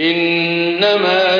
إنما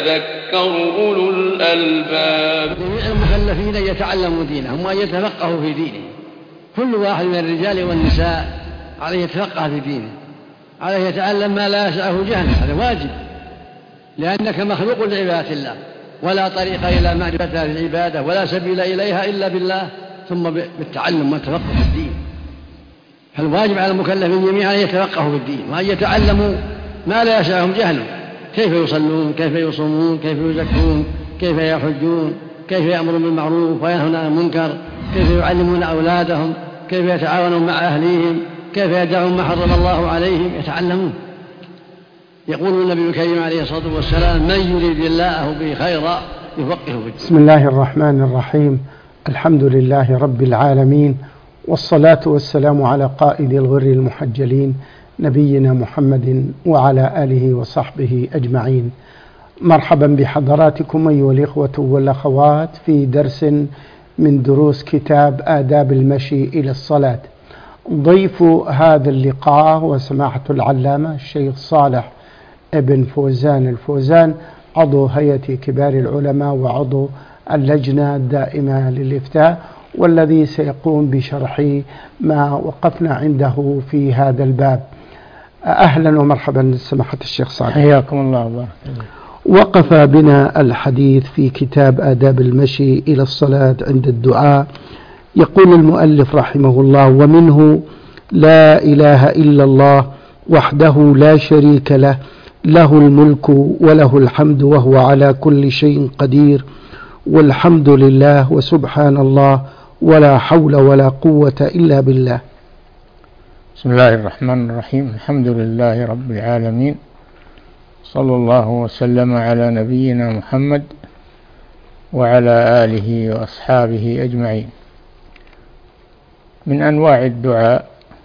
يتذكر أولو الألباب. المكلفين أن يتعلموا دينهم وأن يتفقهوا في دينهم. كل واحد من الرجال والنساء عليه يتفقه في دينه، عليه يتعلم ما لا يسعه جهله، هذا واجب، لأنك مخلوق لعبادة الله، ولا طريق إلى معرفة هذه العبادة ولا سبيل إليها إلا بالله، ثم بالتعلم والتفقه في الدين. فالواجب على المكلفين جميعا أن يتفقهوا في الدين وأن يتعلموا ما لا يسعهم جهله، كيف يصلون، كيف يصومون، كيف يزكون، كيف يحجون، كيف يأمرون بالمعروف وينهون عن المنكر، كيف يعلمون أولادهم، كيف يتعاونون مع أهليهم، كيف يدعون ما حرم الله عليهم، يتعلمون. يقول النبي الكريم عليه الصلاة والسلام: من يريد الله به خيرا يفقهه في الدين. بسم الله الرحمن الرحيم. الحمد لله رب العالمين، والصلاة والسلام على قائد الغر المحجلين نبينا محمد وعلى آله وصحبه أجمعين. مرحبا بحضراتكم أيها الإخوة والأخوات في درس من دروس كتاب آداب المشي إلى الصلاة. ضيف هذا اللقاء وسماحة العلامة الشيخ صالح ابن فوزان الفوزان، عضو هيئة كبار العلماء وعضو اللجنة الدائمة للإفتاء، والذي سيقوم بشرح ما وقفنا عنده في هذا الباب. أهلا ومرحبا سماحة الشيخ صالح، حياكم الله وبارك الله. وقف بنا الحديث في كتاب آداب المشي إلى الصلاة عند الدعاء. يقول المؤلف رحمه الله: ومنه لا إله إلا الله وحده لا شريك له، له الملك وله الحمد وهو على كل شيء قدير، والحمد لله وسبحان الله ولا حول ولا قوة إلا بالله. بسم الله الرحمن الرحيم. الحمد لله رب العالمين، صلى الله وسلم على نبينا محمد وعلى آله وأصحابه أجمعين. من أنواع الدعاء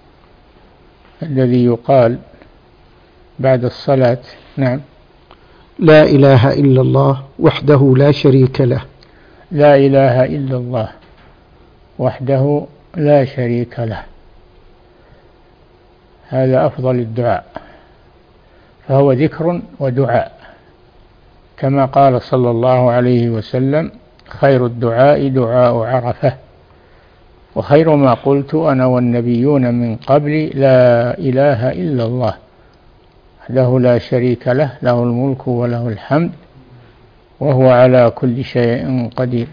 الذي يقال بعد الصلاة: نعم، لا إله إلا الله وحده لا شريك له. لا إله إلا الله وحده لا شريك له، هذا أفضل الدعاء، فهو ذكر ودعاء، كما قال صلى الله عليه وسلم: خير الدعاء دعاء عرفة، وخير ما قلت أنا والنبيون من قبلي لا إله إلا الله وحده لا شريك له، له الملك وله الحمد وهو على كل شيء قدير.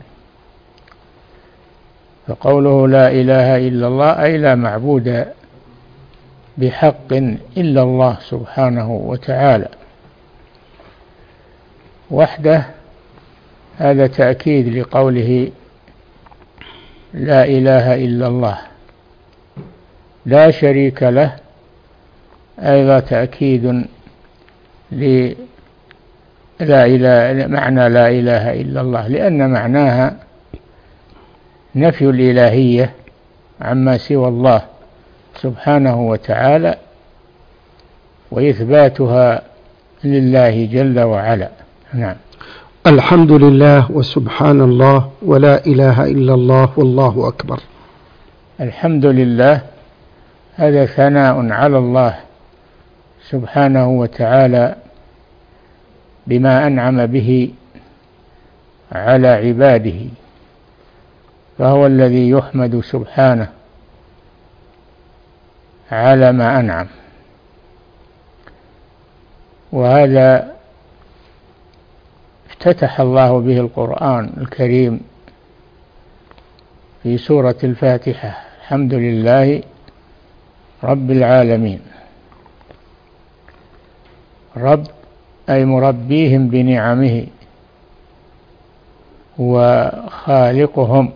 فقوله لا إله إلا الله أي لا معبود بحق إلا الله سبحانه وتعالى وحده، هذا تأكيد لقوله لا إله إلا الله. لا شريك له أيضا تأكيد معنى لا إله إلا الله، لأن معناها نفي الإلهية عما سوى الله سبحانه وتعالى وإثباتها لله جل وعلا. نعم. الحمد لله وسبحان الله ولا إله إلا الله والله أكبر. الحمد لله هذا ثناء على الله سبحانه وتعالى بما أنعم به على عباده، فهو الذي يحمد سبحانه على ما أنعم. وهذا افتتح الله به القرآن الكريم في سورة الفاتحة: الحمد لله رب العالمين. رب أي مربيهم بنعمه وخالقهم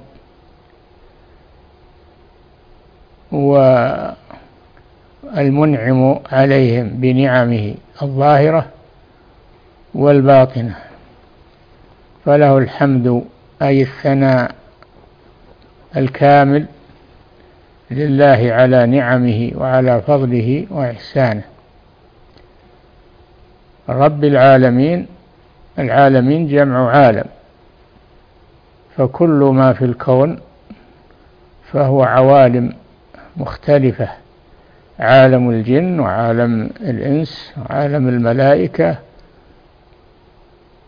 والمنعم عليهم بنعمه الظاهرة والباطنة، فله الحمد أي الثناء الكامل لله على نعمه وعلى فضله وإحسانه. رب العالمين، العالمين جمع عالم، فكل ما في الكون فهو عوالم مختلفة: عالم الجن وعالم الإنس وعالم الملائكة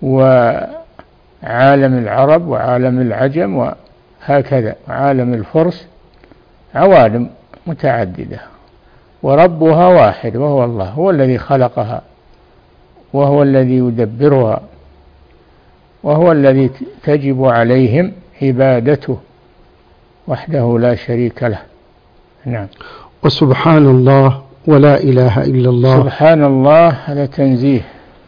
وعالم العرب وعالم العجم وهكذا، عالم الفرس، عوالم متعددة، وربها واحد وهو الله، هو الذي خلقها وهو الذي يدبرها وهو الذي تجب عليهم عبادته وحده لا شريك له. نعم. وسبحان الله ولا إله إلا الله. سبحان الله هذا تنزيه،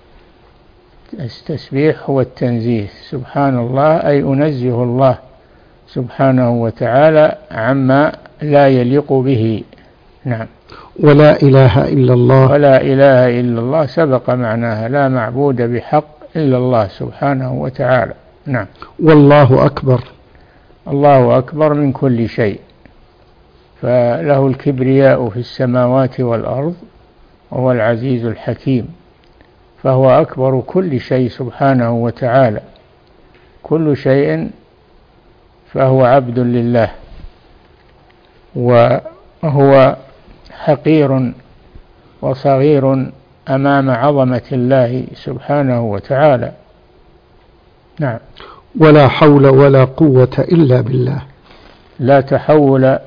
التسبيح هو التنزيه. سبحان الله أي أنزه الله سبحانه وتعالى عما لا يليق به. نعم. ولا إله إلا الله. ولا إله إلا الله سبق معناها، لا معبود بحق إلا الله سبحانه وتعالى. نعم. والله أكبر. الله أكبر من كل شيء، فله الكبرياء في السماوات والأرض وهو العزيز الحكيم، فهو أكبر كل شيء سبحانه وتعالى، كل شيء فهو عبد لله، وهو حقير وصغير أمام عظمة الله سبحانه وتعالى. نعم. ولا حول ولا قوة إلا بالله. لا تحول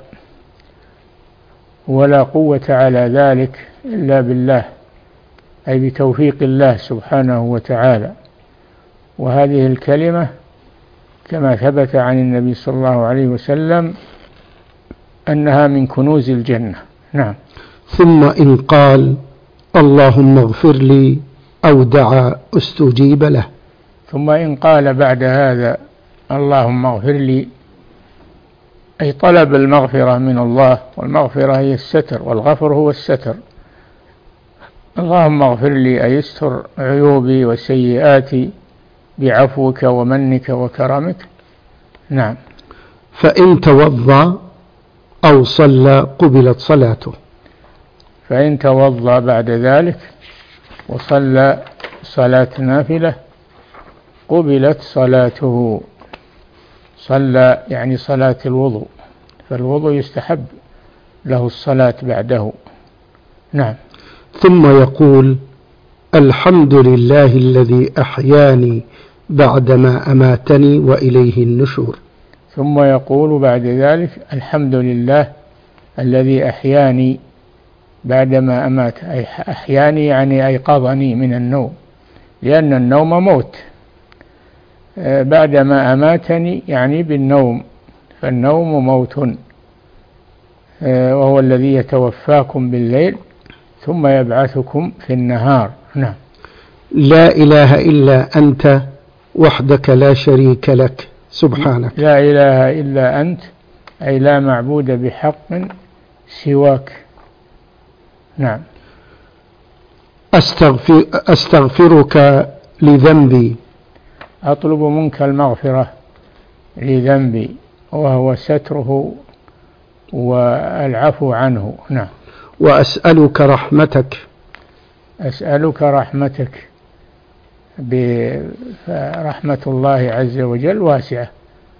ولا قوة على ذلك إلا بالله، أي بتوفيق الله سبحانه وتعالى. وهذه الكلمة كما ثبت عن النبي صلى الله عليه وسلم أنها من كنوز الجنة. نعم. ثم إن قال اللهم اغفر لي أو دعا استجيب له. ثم إن قال بعد هذا اللهم اغفر لي، أي طلب المغفرة من الله، والمغفرة هي الستر، والغفر هو الستر. اللهم اغفر لي أي استر عيوبي وسيئاتي بعفوك ومنك وكرمك. نعم. فإن توضأ أو صلى قبلت صلاته. فإن توضأ بعد ذلك وصلى صلاة نافلة قبلت صلاته. صلى يعني صلاة الوضوء، فالوضوء يستحب له الصلاة بعده. نعم. ثم يقول الحمد لله الذي أحياني بعدما أماتني وإليه النشور. ثم يقول بعد ذلك الحمد لله الذي أحياني بعدما أمات، أي أحياني يعني أيقظني من النوم، لأن النوم موت. بعدما أماتني يعني بالنوم، فالنوم موت، وهو الذي يتوفاكم بالليل ثم يبعثكم في النهار. نعم. لا إله إلا أنت وحدك لا شريك لك سبحانك. لا إله إلا أنت أي لا معبود بحق سواك. نعم. أستغفرك لذنبي. أطلب منك المغفرة لذنبي، وهو ستره والعفو عنه. نعم. وأسألك رحمتك. أسألك رحمتك، فرحمة الله عز وجل واسعة،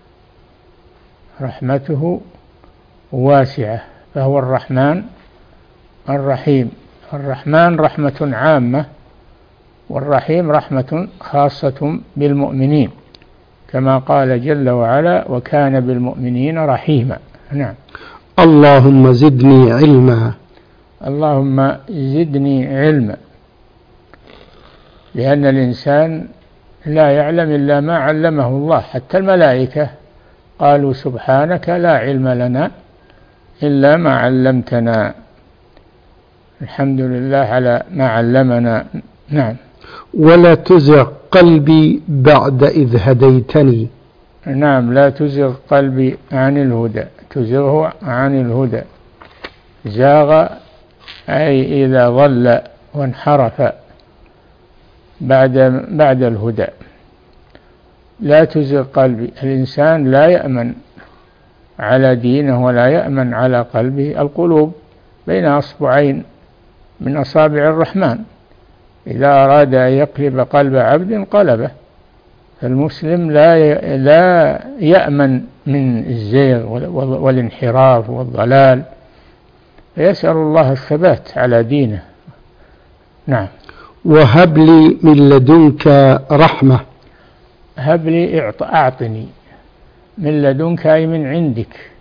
رحمته واسعة، فهو الرحمن الرحيم. الرحمن رحمة عامة، والرحيم رحمة خاصة بالمؤمنين، كما قال جل وعلا وكان بالمؤمنين رحيما. نعم. اللهم زدني علما. اللهم زدني علما، لأن الإنسان لا يعلم إلا ما علمه الله، حتى الملائكة قالوا سبحانك لا علم لنا إلا ما علمتنا. الحمد لله على ما علمنا. نعم. ولا تزغ قلبي بعد إذ هديتني. نعم. لا تزغ قلبي عن الهدى، تزغه عن الهدى. زاغ أي إذا ضل وانحرف بعد الهدى. لا تزغ قلبي، الإنسان لا يأمن على دينه ولا يأمن على قلبه. القلوب بين أصبعين من أصابع الرحمن، إذا أراد أن يقلب قلب عبد قلبه. فالمسلم لا يأمن من الزيغ والانحراف والضلال، فيسأل الله الثبات على دينه. نعم. وهب لي من لدنك رحمة. هب لي أعطني من لدنك أي من عندك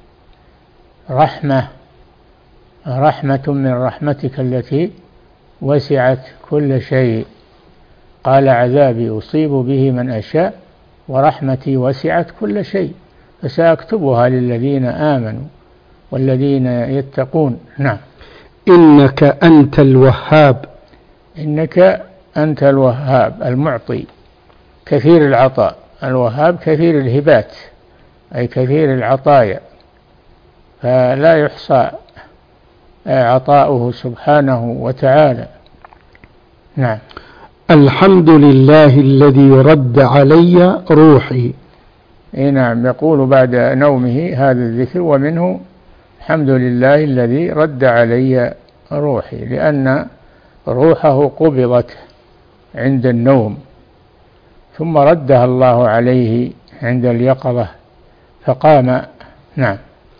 رحمة من رحمتك التي وسعت كل شيء. قال عذابي أصيب به من أشاء ورحمتي وسعت كل شيء فسأكتبها للذين آمنوا والذين يتقون. نعم. إنك أنت الوهاب. إنك أنت الوهاب المعطي كثير العطاء. الوهاب كثير الهبات أي كثير العطايا، فلا يحصى عطاؤه سبحانه وتعالى. نعم. الحمد لله الذي رد علي روحي. نعم، يقول بعد نومه هذا الذكر، ومنه الحمد لله الذي رد علي روحي، لأن روحه قبضت عند النوم ثم ردها الله عليه عند اليقظة فقام. نعم.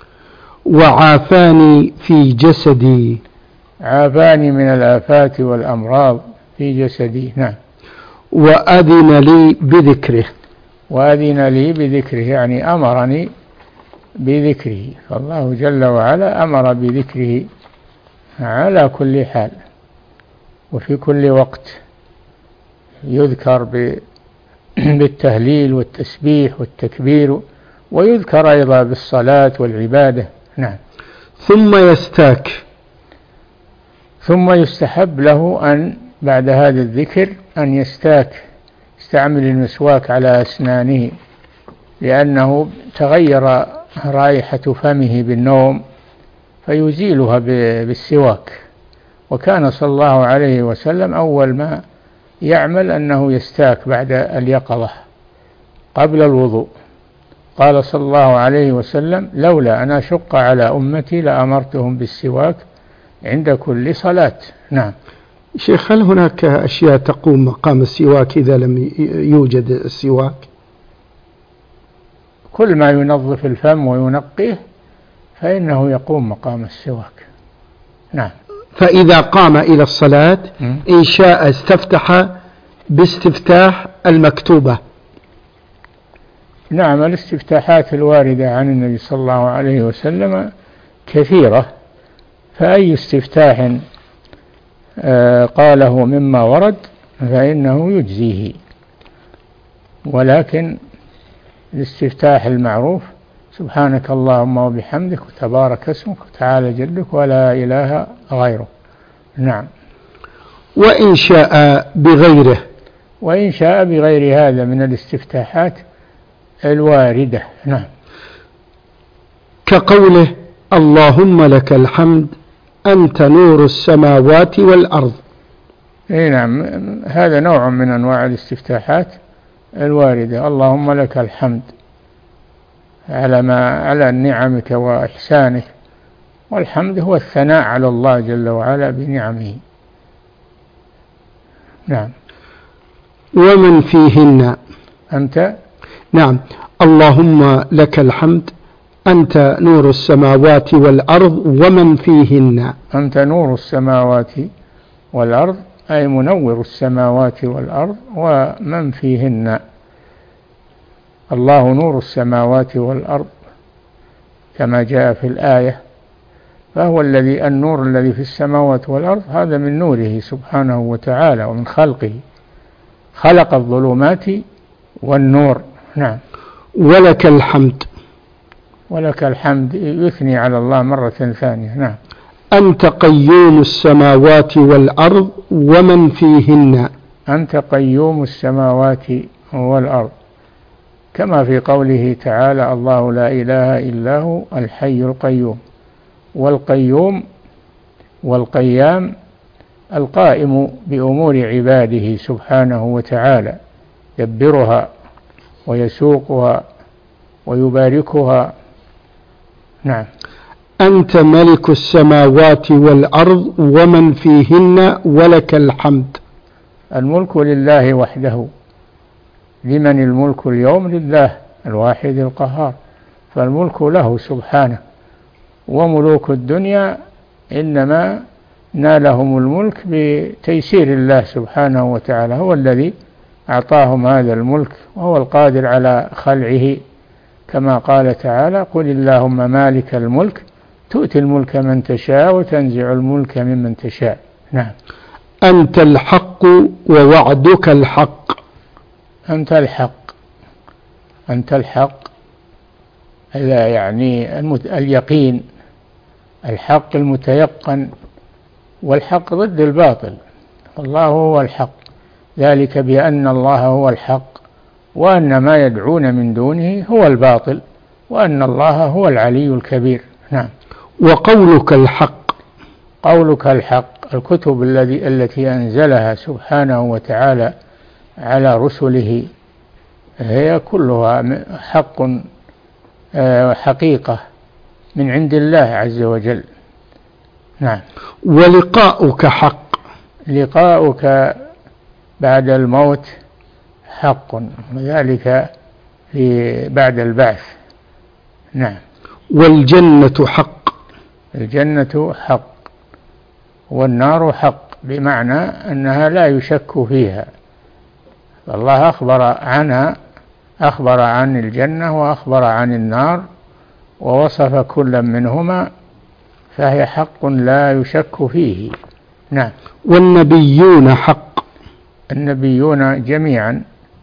وعافاني في جسدي. عافاني من الآفات والأمراض في جسدي. نعم. وأذن لي بذكره. وأذن لي بذكره يعني أمرني بذكره، فالله جل وعلا أمر بذكره على كل حال وفي كل وقت، يذكر بالتهليل والتسبيح والتكبير، ويذكر أيضا بالصلاة والعبادة. نعم. ثم يستحب له أن بعد هذا الذكر أن يستعمل المسواك على أسنانه، لأنه تغير رائحة فمه بالنوم فيزيلها بالسواك. وكان صلى الله عليه وسلم أول ما يعمل أنه يستاك بعد اليقظة قبل الوضوء. قال صلى الله عليه وسلم لولا أن أشق على أمتي لأمرتهم بالسواك عند كل صلاة. نعم. شيخ، هل هناك أشياء تقوم مقام السواك إذا لم يوجد السواك؟ كل ما ينظف الفم وينقيه فإنه يقوم مقام السواك. نعم. فإذا قام إلى الصلاة إن شاء استفتح باستفتاح المكتوبة. نعم. الاستفتاحات الواردة عن النبي صلى الله عليه وسلم كثيرة، فأي استفتاح قاله مما ورد فإنه يجزيه، ولكن الاستفتاح المعروف سبحانك اللهم وبحمدك وتبارك اسمك وتعالى جدك ولا إله غيره. نعم. وإن شاء بغير هذا من الاستفتاحات الواردة. نعم. كقوله اللهم لك الحمد أنت نور السماوات والأرض. نعم، هذا نوع من أنواع الاستفتاحات الواردة. اللهم لك الحمد على نعمك وإحسانك، والحمد هو الثناء على الله جل وعلا بنعمه. نعم. ومن فيهن أنت. نعم. اللهم لك الحمد أنت نور السماوات والأرض ومن فيهن. أنت نور السماوات والأرض أي منور السماوات والأرض ومن فيهن. الله نور السماوات والأرض كما جاء في الآية، فهو النور الذي في السماوات والأرض هذا من نوره سبحانه وتعالى ومن خلقه، خلق الظلمات والنور. نعم. ولك الحمد. ولك الحمد يثني على الله مرة ثانية. نعم. أنت قيوم السماوات والأرض ومن فيهن. أنت قيوم السماوات والأرض، كما في قوله تعالى الله لا إله إلا هو الحي القيوم. والقيوم والقيام القائم بأمور عباده سبحانه وتعالى، يدبرها ويسوقها ويباركها. نعم. أنت ملك السماوات والأرض ومن فيهن ولك الحمد. الملك لله وحده. لمن الملك اليوم؟ لله الواحد القهار، فالملك له سبحانه. وملوك الدنيا إنما نالهم الملك بتيسير الله سبحانه وتعالى، هو الذي أعطاهم هذا الملك وهو القادر على خلعه، كما قال تعالى: قل اللهم مالك الملك تؤتي الملك من تشاء وتنزع الملك ممن تشاء. نعم. أنت الحق ووعدك الحق. أنت الحق، أنت الحق، هذا يعني اليقين، الحق المتيقن، والحق ضد الباطل. الله هو الحق، ذلك بأن الله هو الحق وأن ما يدعون من دونه هو الباطل وأن الله هو العلي الكبير. نعم. وقولك الحق. قولك الحق، الكتب التي أنزلها سبحانه وتعالى على رسله هي كلها حق، حقيقة من عند الله عز وجل. نعم. ولقاؤك حق. لقاؤك بعد الموت حق، وذلك بعد البعث. نعم. والجنة حق. الجنة حق، والنار حق، بمعنى أنها لا يشك فيها. الله أخبر عنها، أخبر عن الجنة وأخبر عن النار ووصف كل منهما، فهي حق لا يشك فيه. نعم. والنبيون حق. النبيون جميعا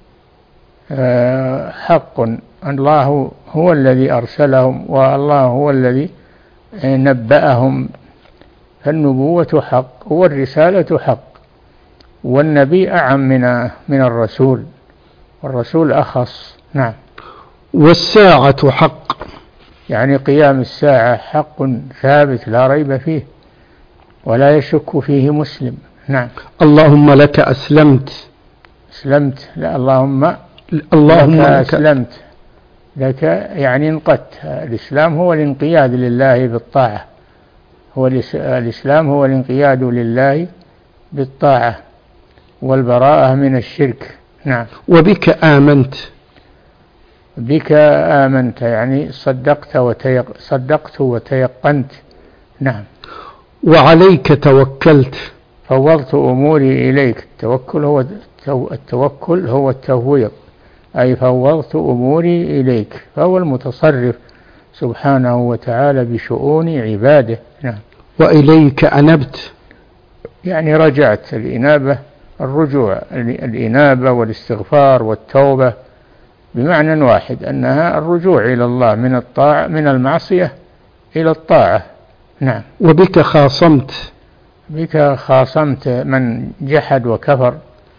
حق، الله هو الذي أرسلهم والله هو الذي نبأهم، فالنبوة حق والرسالة حق، والنبي أعم من الرسول، والرسول أخص. نعم. والساعة حق. يعني قيام الساعة حق ثابت لا ريب فيه ولا يشك فيه مسلم. نعم. اللهم لك أسلمت. أسلمت، لا، اللهم لك أسلمت، لك يعني انقدت. الإسلام هو الانقياد لله بالطاعة، الإسلام هو الانقياد لله بالطاعة والبراءة من الشرك. نعم. وبك آمنت. بك آمنت يعني صدقت وتيقنت. نعم. وعليك توكلت. فوضت أموري إليك. التوكل هو التفويض، أي فوضت أموري إليك، فهو المتصرف سبحانه وتعالى بشؤون عباده. نعم. وإليك أنبت. يعني رجعت. الإنابة الرجوع، الإنابة والاستغفار والتوبة بمعنى واحد، أنها الرجوع إلى الله من المعصية إلى الطاعة. نعم. وبك خاصمت. بك خاصمت من جحد وكفر،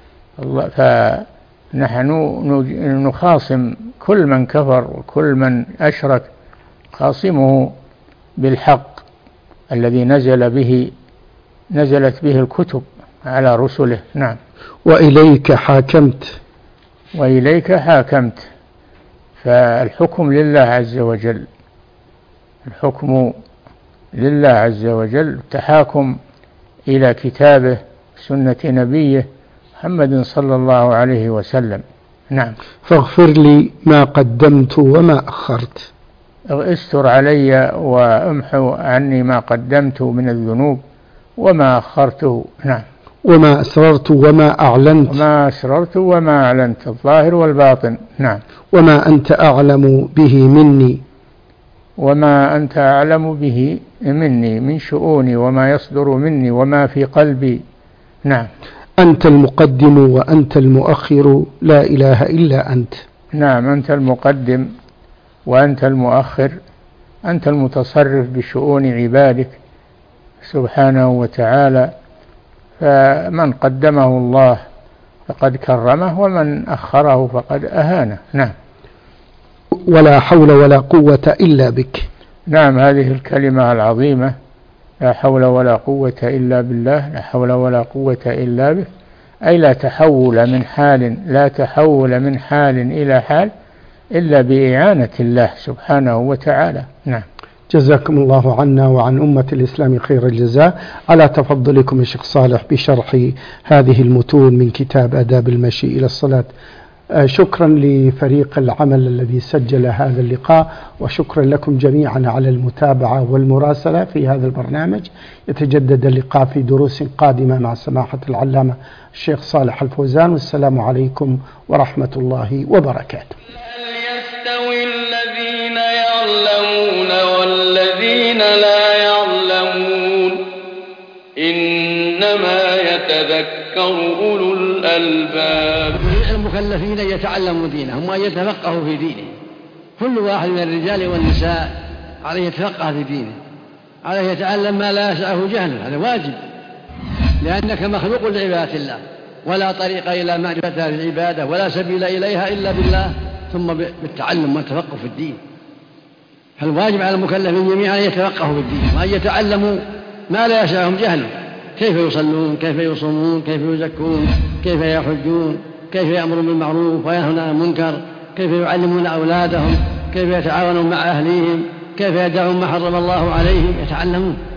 فنحن نخاصم كل من كفر وكل من أشرك، خاصمه بالحق الذي نزلت به الكتب على رسله. نعم. وإليك حاكمت. وإليك حاكمت، فالحكم لله عز وجل، الحكم لله عز وجل، التحاكم إلى كتابه سنة نبيه محمد صلى الله عليه وسلم. نعم. فاغفر لي ما قدمت وما أخرت. استر علي وامحو عني ما قدمت من الذنوب وما أخرته. نعم. وما أسررت وما أعلنت. وما أسررت وما أعلنت، الظاهر والباطن. نعم. وما أنت أعلم به مني. وما أنت أعلم به مني، من شؤوني وما يصدر مني وما في قلبي. نعم. أنت المقدم وأنت المؤخر، لا إله إلا أنت. نعم. أنت المقدم وأنت المؤخر، أنت المتصرف بشؤون عبادك سبحانه وتعالى، فمن قدمه الله فقد كرمه ومن أخره فقد أهانه. نعم. ولا حول ولا قوة إلا بك. نعم. هذه الكلمة العظيمة، لا حول ولا قوة إلا بالله، لا حول ولا قوة إلا به، أي لا تحول من حال إلى حال إلا بإعانة الله سبحانه وتعالى. نعم. جزاكم الله عنا وعن أمة الإسلام خير الجزاء على تفضلكم الشيخ صالح بشرح هذه المتون من كتاب آداب المشي إلى الصلاة. شكرا لفريق العمل الذي سجل هذا اللقاء، وشكرا لكم جميعا على المتابعة والمراسلة في هذا البرنامج. يتجدد اللقاء في دروس قادمة مع سماحة العلامة الشيخ صالح الفوزان، والسلام عليكم ورحمة الله وبركاته. هل يستوي الذين يعلمون والذين لا يعلمون؟ إنما يتذكر أولو الألباب. المكلفين أن يتعلموا دينهم وأن يتفقهوا في دينه. كل واحد من الرجال والنساء عليه يتفقه في دينه، عليه يتعلم ما لا يسعه جهله، هذا واجب، لأنك مخلوق لعبادة الله، ولا طريق إلى معرفة هذه العبادة ولا سبيل إليها إلا بالله، ثم بالتعلم والتفقه في الدين. فالواجب على المكلفين جميعا أن يتفقهوا في الدين وأن يتعلموا ما لا يسعهم جهله، كيف يصلون، كيف يصومون، كيف يزكون، كيف يحجون، كيف يأمرون بالمعروف وينهون عن المنكر، كيف يعلمون أولادهم، كيف يتعاونون مع أهليهم، كيف يدعون ما حرم الله عليهم، يتعلمون.